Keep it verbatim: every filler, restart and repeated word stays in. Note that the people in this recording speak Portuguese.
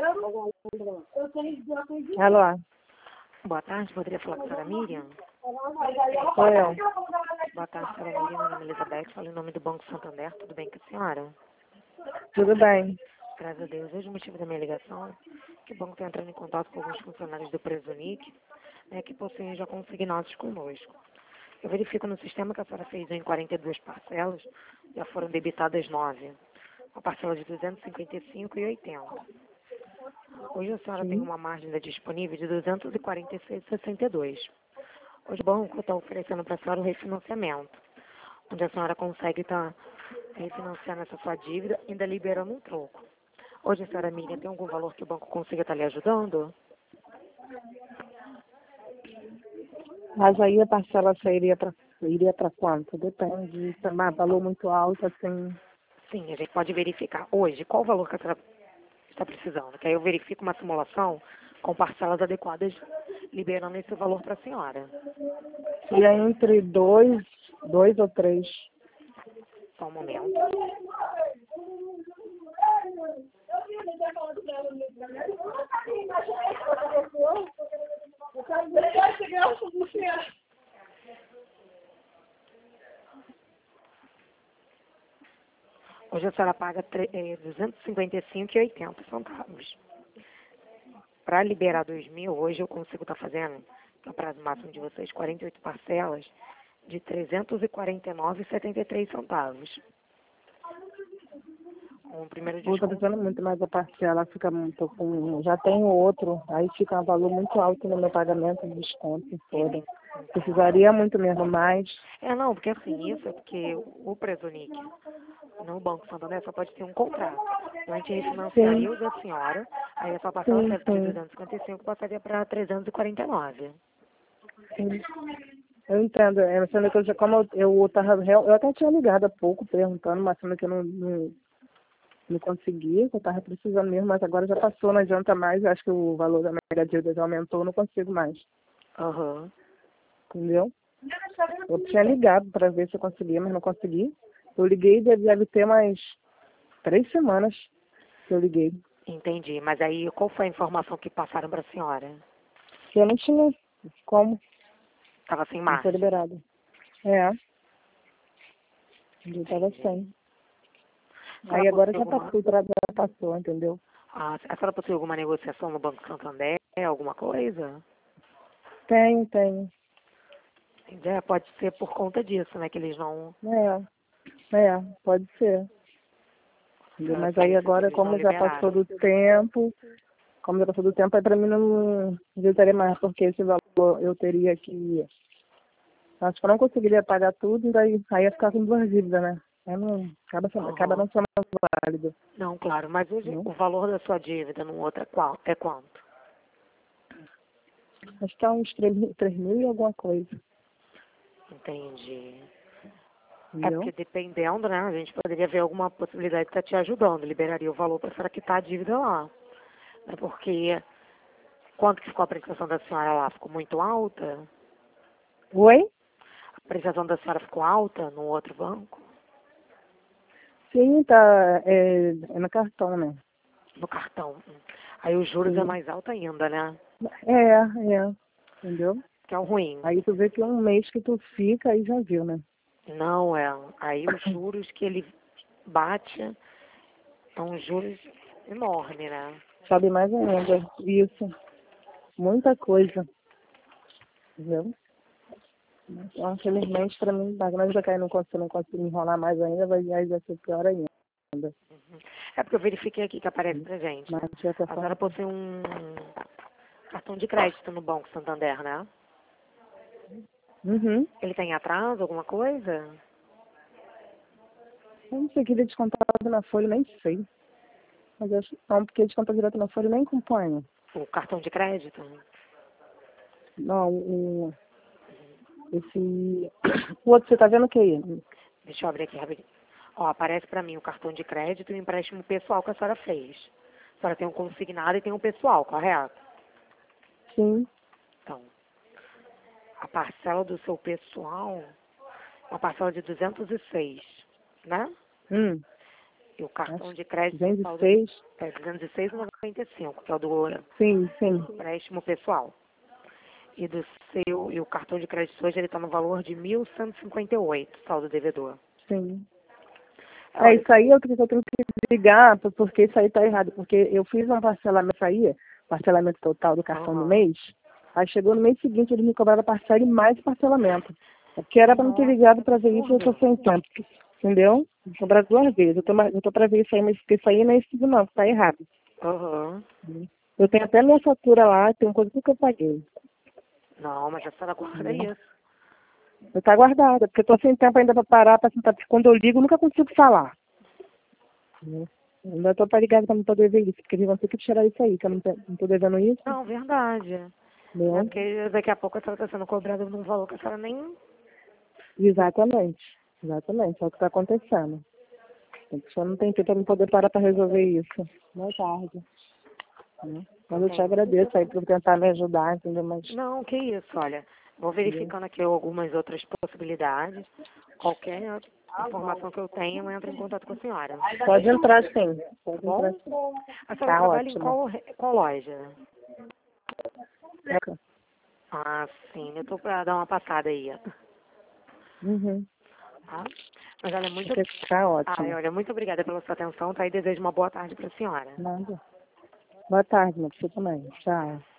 Alô? Boa tarde, poderia falar com a senhora Miriam? Sou eu. Boa tarde, senhora Miriam, meu nome é Elizabeth, falo em nome do Banco Santander, tudo bem com a senhora? Tudo bem. Graças a Deus. Hoje o motivo da minha ligação é que o banco está entrando em contato com alguns funcionários do Presunic, né, que possuem já consignados conosco. Eu verifico no sistema que a senhora fez em quarenta e duas parcelas, já foram debitadas nove. Uma parcela de duzentos e cinquenta e cinco reais e oitenta centavos. Hoje a senhora tem Sim. uma margem disponível de duzentos e quarenta e seis reais e sessenta e dois centavos. Hoje o banco está oferecendo para a senhora o refinanciamento, onde a senhora consegue estar refinanciando essa sua dívida, ainda liberando um troco. Hoje a senhora Miriam tem algum valor que o banco consiga estar lhe ajudando? Mas aí a parcela sairia para iria para quanto? Depende. Se é um valor muito alto, assim. Sim, a gente pode verificar hoje qual o valor que a senhora está precisando, que aí eu verifico uma simulação com parcelas adequadas, liberando esse valor para a senhora. E é entre dois, dois ou três. Só um momento. Hoje a senhora paga é, duzentos e cinquenta e cinco reais e oitenta centavos. Para liberar dois mil, hoje eu consigo estar fazendo, no prazo máximo de vocês, quarenta e oito parcelas de trezentos e quarenta e nove reais e setenta e três centavos. Um primeiro Eu estou desconto. precisando muito mais a parcela, fica muito com. Já tenho outro, aí fica um valor muito alto no meu pagamento de desconto todo. Precisaria muito mesmo mais. É, não, porque assim, isso é porque o Presunic no Banco Santander só pode ter um contrato. Então a gente refinanciaria Sim, o da senhora, aí a sua parcela sim, saiu de sim, duzentos e cinquenta e cinco passaria para trezentos e quarenta e nove. sim. Eu entendo, é, sendo que eu já, como eu, eu tava, real- eu até tinha ligado há pouco perguntando, mas sendo que eu não, não, não consegui, que eu estava precisando mesmo, mas agora já passou, não adianta mais, eu acho que o valor da minha dívida já aumentou, eu não consigo mais, Aham. entendeu? Eu tinha ligado para ver se eu conseguia, mas não consegui. Eu liguei, deve, deve ter umas três semanas que eu liguei. Entendi. Mas aí qual foi a informação que passaram para a senhora? Que eu não tinha como, Estava sem não foi margem. liberado. É, eu estava Entendi. sem. A senhora Aí agora possui já alguma, passou, já passou, entendeu? a, a senhora possui alguma negociação no Banco Santander, alguma coisa? Tenho, tenho. Já pode ser por conta disso, né? Que eles não. É, é, pode ser. A Entendeu? senhora Mas tem aí isso que agora, eles não como já passou liberaram. do tempo, como já passou do tempo, aí pra mim não visitaria mais, porque esse valor eu teria que. Acho que eu não conseguiria pagar tudo, e daí aí ia ficar com duas dívidas, né? Aí não, acaba, sendo- acaba Aham. não sendo válido. Não, claro. Mas hoje Entendeu? o valor da sua dívida no outro é qual? É quanto? Acho que é uns três mil três mil e alguma coisa. Entendi. É Entendeu? porque dependendo, né? A gente poderia ver alguma possibilidade de estar te ajudando. Liberaria o valor para a senhora quitar a dívida lá. É porque quanto que ficou a prestação da senhora lá? Ficou muito alta? Oi? A prestação da senhora ficou alta no outro banco? Sim, tá. É, é no cartão, né? No cartão. Aí os juros é Sim. mais alto ainda, né? É, é. Entendeu? Que é o ruim. Aí tu vê que um mês que tu fica, aí já viu, né? Não, é. Aí os juros que ele bate são juros enormes, né? Sabe mais ainda. Isso. Muita coisa. Entendeu? Então, infelizmente, pra mim, mas já que eu não consigo, não consigo me enrolar mais ainda, vai, aí vai ser pior ainda. É porque eu verifiquei aqui que aparece pra gente, Mas né? já tá A senhora falando. possui um cartão de crédito no Banco Santander, né? Uhum. Ele tem atraso, alguma coisa? Eu não sei que ele descontado na folha, nem sei. Mas eu acho que não, porque descontar direto na folha eu nem acompanho. O cartão de crédito? Não, o, esse. O outro, você tá vendo o que? Deixa eu abrir aqui rapidinho. Ó, aparece pra mim o cartão de crédito e o empréstimo pessoal que a senhora fez. A senhora tem um consignado e tem um pessoal, correto? Sim. Então, a parcela do seu pessoal, uma parcela de duzentos e seis, né? Hum. E o cartão de crédito duzentos total e seis? é duzentos e seis vírgula noventa e cinco, que é o do Sim, sim. empréstimo pessoal. E do seu, e o cartão de crédito hoje ele está no valor de mil cento e cinquenta e oito, saldo devedor. Sim. É, Olha, isso aí eu tenho, eu tenho que ligar, por- porque isso aí tá errado. Porque eu fiz um parcelamento aí, parcelamento total do cartão do aham. mês. Aí chegou no mês seguinte, eles me cobraram a parcela e mais parcelamento. Porque era para não ter ligado para ver isso, eu tô sem tempo. Entendeu? Me cobraram duas vezes. Eu tô, ma- eu tô para ver isso aí, mas porque isso aí não é isso não, que tá errado. Aham. Eu tenho até minha fatura lá, tem coisa que eu paguei. Não, mas a senhora guarda Entendeu? isso. Eu tá guardada, porque eu tô sem tempo ainda para parar, para sentar, porque quando eu ligo, eu nunca consigo falar. Entendeu? Eu ainda tô para ligar para não poder ver isso, porque eles vão ter que tirar isso aí, que eu não, te- não tô devendo isso. Não, verdade. É Entendeu? porque daqui a pouco a senhora está sendo cobrada num valor que a senhora nem... Exatamente. Exatamente, é o que está acontecendo. A pessoa não tem tempo para não poder parar para resolver isso. Boa tarde. Né? Mas eu te Entendi. agradeço aí por tentar me ajudar, entendeu? Mas, Não, que isso, olha. Vou entendeu? verificando aqui algumas outras possibilidades. Qualquer informação que eu tenha, eu entro em contato com a senhora. Pode entrar sim. Tá Pode bom? entrar sim. A senhora Tá trabalha em ótimo. qual, re- qual loja? É. Ah, sim. Eu tô pra dar uma passada aí. Uhum. Tá? Mas olha, muito... Tá Ai, ótimo. olha, muito obrigada pela sua atenção, tá? E desejo uma boa tarde para a senhora. Nada. Boa tarde, meu. Você também. Tchau.